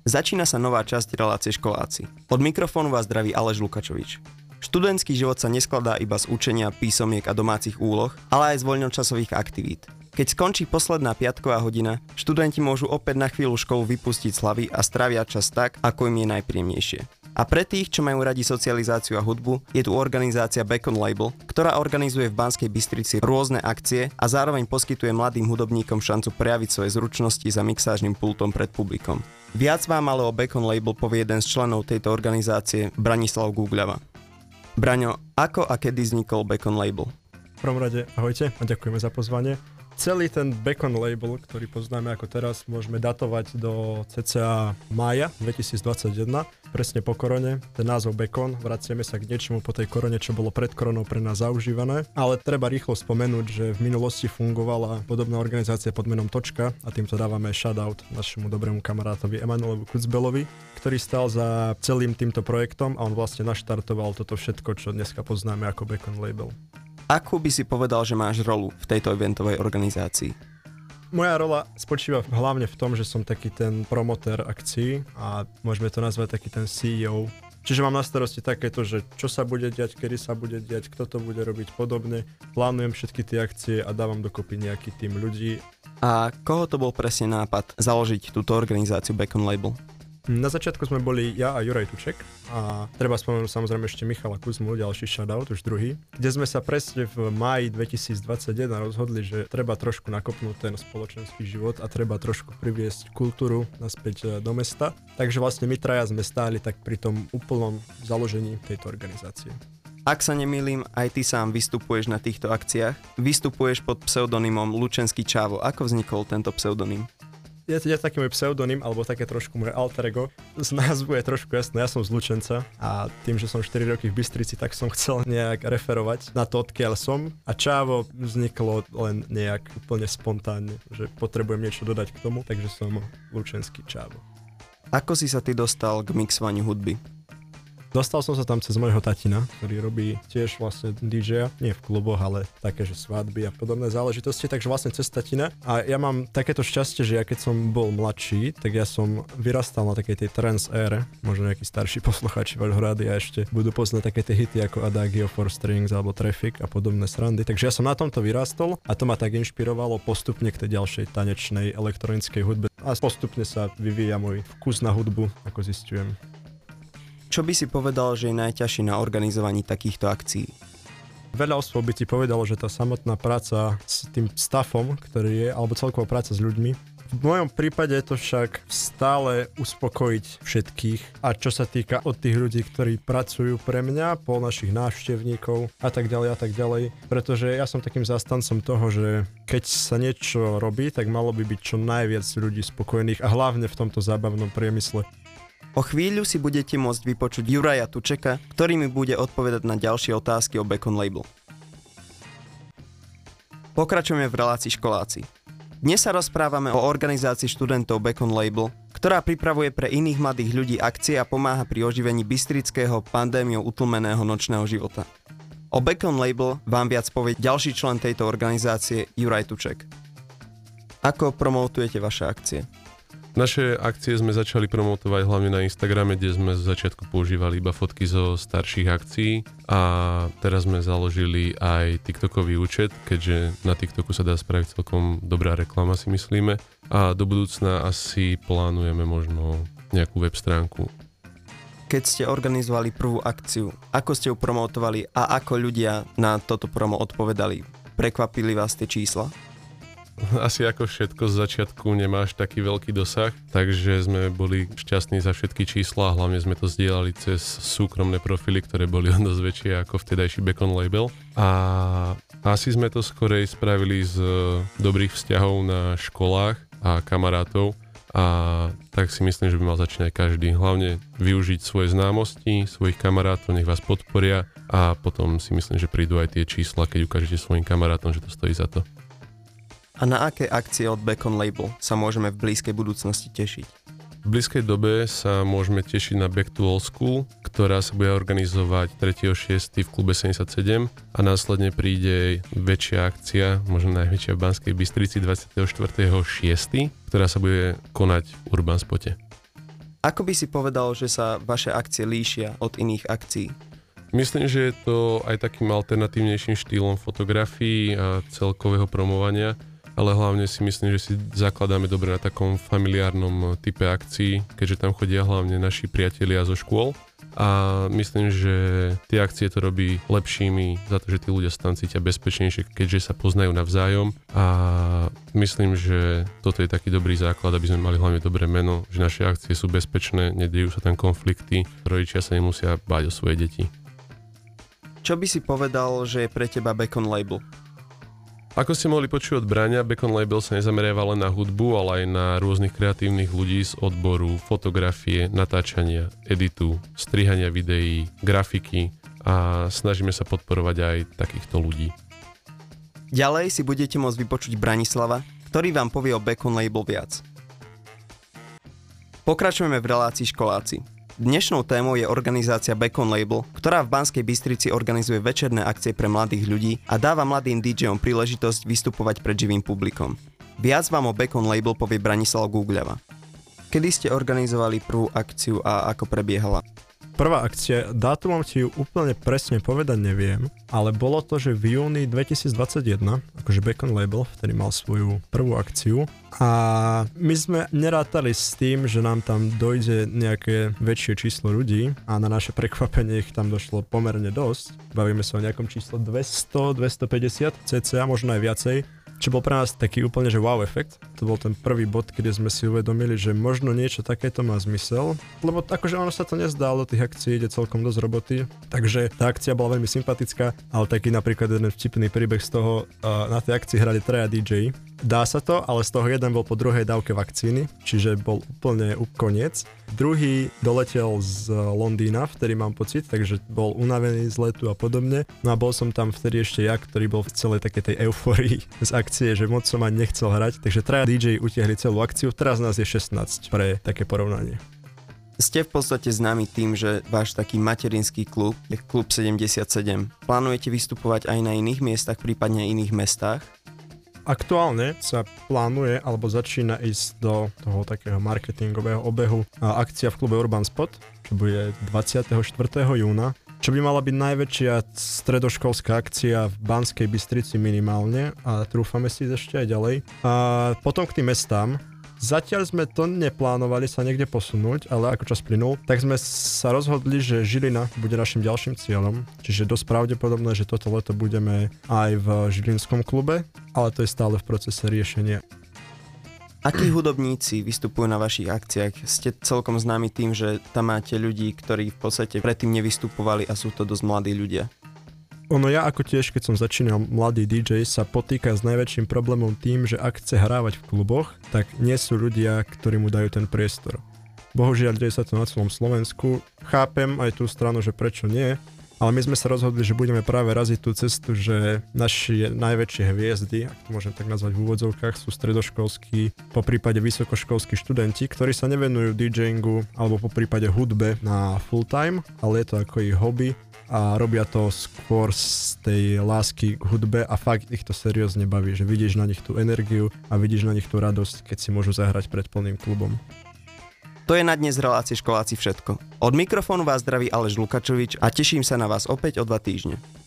Začína sa nová časť relácie Školáci. Od mikrofónu vás zdraví Aleš Lukačovič. Študentský život sa neskladá iba z učenia, písomiek a domácich úloh, ale aj z voľnočasových aktivít. Keď skončí posledná piatková hodina, študenti môžu opäť na chvíľu školu vypustiť z hlavy a strávia čas tak, ako im je najpríjemnejšie. A pre tých, čo majú radi socializáciu a hudbu, je tu organizácia Back on Label, ktorá organizuje v Banskej Bystrici rôzne akcie a zároveň poskytuje mladým hudobníkom šancu prejaviť svoje zručnosti za mixážnym pultom pred publikom. Viac vám ale o Back on Label povie jeden z členov tejto organizácie, Branislav Gúgľava. Braňo, ako a kedy vznikol Back on Label? V prvom rade ahojte a ďakujeme za pozvanie. Celý ten Back on Label, ktorý poznáme ako teraz, môžeme datovať do cca mája 2021, presne po korone. Ten názov Back on, vraciame sa k niečomu po tej korone, čo bolo pred koronou pre nás zaužívané. Ale treba rýchlo spomenúť, že v minulosti fungovala podobná organizácia pod menom Točka a týmto dávame shoutout našemu dobrému kamarátovi Emanuelovi Kucbelovi, ktorý stál za celým týmto projektom a on vlastne naštartoval toto všetko, čo dneska poznáme ako Back on Label. Akú by si povedal, že máš rolu v tejto eventovej organizácii? Moja rola spočíva hlavne v tom, že som taký ten promotér akcií a môžeme to nazvať taký ten CEO. Čiže mám na starosti takéto, že čo sa bude diať, kedy sa bude diať, kto to bude robiť podobne. Plánujem všetky tie akcie a dávam dokopy nejaký tým ľudí. A koho to bol presne nápad založiť túto organizáciu Back on Label? Na začiatku sme boli ja a Juraj Tuček a treba spomenúť samozrejme ešte Michala Kuzmu, ďalší shoutout, už druhý, kde sme sa presne v máji 2021 rozhodli, že treba trošku nakopnúť ten spoločenský život a treba trošku priviesť kultúru naspäť do mesta. Takže vlastne my traja sme stáli tak pri tom úplnom založení tejto organizácie. Ak sa nemýlim, aj ty sám vystupuješ na týchto akciách. Vystupuješ pod pseudonymom Lučenský Čávo. Ako vznikol tento pseudonym? Je taký môj pseudonym, alebo také trošku moje alter ego. Z názvu je trošku jasné, ja som z Lučenca a tým, že som 4 roky v Bystrici, tak som chcel nejak referovať na to, odkiaľ som. A Čávo vzniklo len nejak úplne spontánne, že potrebujem niečo dodať k tomu, takže som Lučenský Čávo. Ako si sa ty dostal k mixovaniu hudby? Dostal som sa tam cez môjho tatina, ktorý robí tiež vlastne DJ-a, nie v kluboch, ale také, že svadby a podobné záležitosti, takže vlastne cez tatina. A ja mám takéto šťastie, že ja keď som bol mladší, tak ja som vyrastal na takej tej trance ére, možno nejakí starší poslucháči vášho rádia ešte budú poznať také tie hity ako Adagio, Four Strings alebo Traffic a podobné srandy, takže ja som na tomto vyrastol a to ma tak inšpirovalo postupne k tej ďalšej tanečnej elektronickej hudbe a postupne sa vyvíja môj vkus na hudbu, ako zistujem. Čo by si povedal, že je najťažšie na organizovaní takýchto akcií? Veľa osôb by ti povedalo, že tá samotná práca s tým staffom, ktorý je, alebo celková práca s ľuďmi. V mojom prípade je to však stále uspokojiť všetkých. A čo sa týka od tých ľudí, ktorí pracujú pre mňa, po našich návštevníkov a tak ďalej. Pretože ja som takým zastancom toho, že keď sa niečo robí, tak malo by byť čo najviac ľudí spokojných a hlavne v tomto zábavnom priemysle. O chvíľu si budete môcť vypočuť Juraja Tučeka, ktorý mi bude odpovedať na ďalšie otázky o Back on Label. Pokračujeme v relácii Školáci. Dnes sa rozprávame o organizácii študentov Back on Label, ktorá pripravuje pre iných mladých ľudí akcie a pomáha pri oživení bystrického pandémiou utlmeného nočného života. O Back on Label vám viac povie ďalší člen tejto organizácie, Juraj Tuček. Ako promotujete vaše akcie? Naše akcie sme začali promotovať hlavne na Instagrame, kde sme z začiatku používali iba fotky zo starších akcií a teraz sme založili aj TikTokový účet, keďže na TikToku sa dá spraviť celkom dobrá reklama, si myslíme, a do budúcna asi plánujeme možno nejakú web stránku. Keď ste organizovali prvú akciu, ako ste ju promotovali a ako ľudia na toto promo odpovedali? Prekvapili vás tie čísla? Asi ako všetko z začiatku nemáš taký veľký dosah, takže sme boli šťastní za všetky čísla a hlavne sme to zdieľali cez súkromné profily, ktoré boli o dosť väčšie ako vtedajší Back on Label. A asi sme to skorej spravili z dobrých vzťahov na školách a kamarátov a tak si myslím, že by mal začínať každý. Hlavne využiť svoje známosti, svojich kamarátov, nech vás podporia a potom si myslím, že prídu aj tie čísla, keď ukážete svojim kamarátom, že to stojí za to. A na aké akcie od Back on Label sa môžeme v blízkej budúcnosti tešiť? V blízkej dobe sa môžeme tešiť na Back to Old School, ktorá sa bude organizovať 3.6. v klube 77 a následne príde väčšia akcia, možno najväčšia v Banskej Bystrici 24.6., ktorá sa bude konať v Urban Spote. Ako by si povedal, že sa vaše akcie líšia od iných akcií? Myslím, že je to aj takým alternatívnejším štýlom fotografií a celkového promovania, ale hlavne si myslím, že si zakladáme dobre na takom familiárnom type akcií, keďže tam chodia hlavne naši priatelia zo škôl. A myslím, že tie akcie to robí lepšími za to, že tí ľudia sa tam cítia bezpečnejšie, keďže sa poznajú navzájom, a myslím, že toto je taký dobrý základ, aby sme mali hlavne dobré meno, že naše akcie sú bezpečné, nedejú sa tam konflikty, rodičia sa nemusia báť o svoje deti. Čo by si povedal, že je pre teba Bacon Label? Ako ste mohli počuť od Braňa, Bacon Label sa nezameriava len na hudbu, ale aj na rôznych kreatívnych ľudí z odboru fotografie, natáčania, editu, strihania videí, grafiky a snažíme sa podporovať aj takýchto ľudí. Ďalej si budete môcť vypočuť Branislava, ktorý vám povie o Bacon Label viac. Pokračujeme v relácii Školáci. Dnešnou témou je organizácia Bacon Label, ktorá v Banskej Bystrici organizuje večerné akcie pre mladých ľudí a dáva mladým DJom príležitosť vystupovať pred živým publikom. Viac vám o Bacon Label povie Branislav Gúgľava. Kedy ste organizovali prvú akciu a ako prebiehala? Prvá akcia, dátumom ti ju úplne presne povedať neviem, ale bolo to, že v júni 2021, akože Bacon Label, vtedy mal svoju prvú akciu a my sme nerátali s tým, že nám tam dojde nejaké väčšie číslo ľudí a na naše prekvapenie ich tam došlo pomerne dosť. Bavíme sa o nejakom čísle 200, 250 cca, možno aj viacej. Čo bol pre nás taký úplne, že wow efekt. To bol ten prvý bod, kedy sme si uvedomili, že možno niečo takéto má zmysel, lebo akože ono sa to nezdá, do tých akcií ide celkom dosť roboty, takže tá akcia bola veľmi sympatická, ale taký napríklad jeden vtipný príbeh z toho, na tej akcii hrali 3 DJ. Dá sa to, ale z toho jeden bol po druhej dávke vakcíny, čiže bol úplne koniec. Druhý doletel z Londýna, vtedy mám pocit, takže bol unavený z letu a podobne. No a bol som tam vtedy ešte ja, ktorý bol v celej takej tej eufórii z akcie, že moc som ani nechcel hrať, takže 3 DJ utiahli celú akciu, teraz nás je 16 pre také porovnanie. Ste v podstate známi tým, že váš taký materinský klub je Klub 77. Plánujete vystupovať aj na iných miestach, prípadne iných mestách? Aktuálne sa plánuje alebo začína ísť do toho takého marketingového obehu akcia v klube Urban Spot, čo bude 24. júna, čo by mala byť najväčšia stredoškolská akcia v Banskej Bystrici minimálne a trúfame si ešte aj ďalej. A potom k tým mestám. Zatiaľ sme to neplánovali sa niekde posunúť, ale ako čas plynul, tak sme sa rozhodli, že Žilina bude našim ďalším cieľom, čiže dosť pravdepodobné, že toto leto budeme aj v Žilinskom klube, ale to je stále v procese riešenia. Akí hudobníci vystupujú na vašich akciách? Ste celkom známi tým, že tam máte ľudí, ktorí v podstate predtým nevystupovali a sú to dosť mladí ľudia. Ono ja ako tiež, keď som začínal mladý DJ, sa potýka s najväčším problémom tým, že ak chce hrávať v kluboch, tak nie sú ľudia, ktorí mu dajú ten priestor. Bohužiaľ, deje sa to na celom Slovensku. Chápem aj tú stranu, že prečo nie, ale my sme sa rozhodli, že budeme práve raziť tú cestu, že naši najväčšie hviezdy, ak to môžem tak nazvať v úvodzovkách, sú stredoškolskí, po prípade vysokoškolskí študenti, ktorí sa nevenujú DJingu alebo po prípade hudbe na full time, ale je to ako ich hobby a robia to skôr z tej lásky k hudbe a fakt ich to seriózne baví, že vidíš na nich tú energiu a vidíš na nich tú radosť, keď si môžu zahrať pred plným klubom. To je na dnes z relácie Školáci všetko. Od mikrofónu vás zdraví Aleš Lukačovič a teším sa na vás opäť o 2 týždne.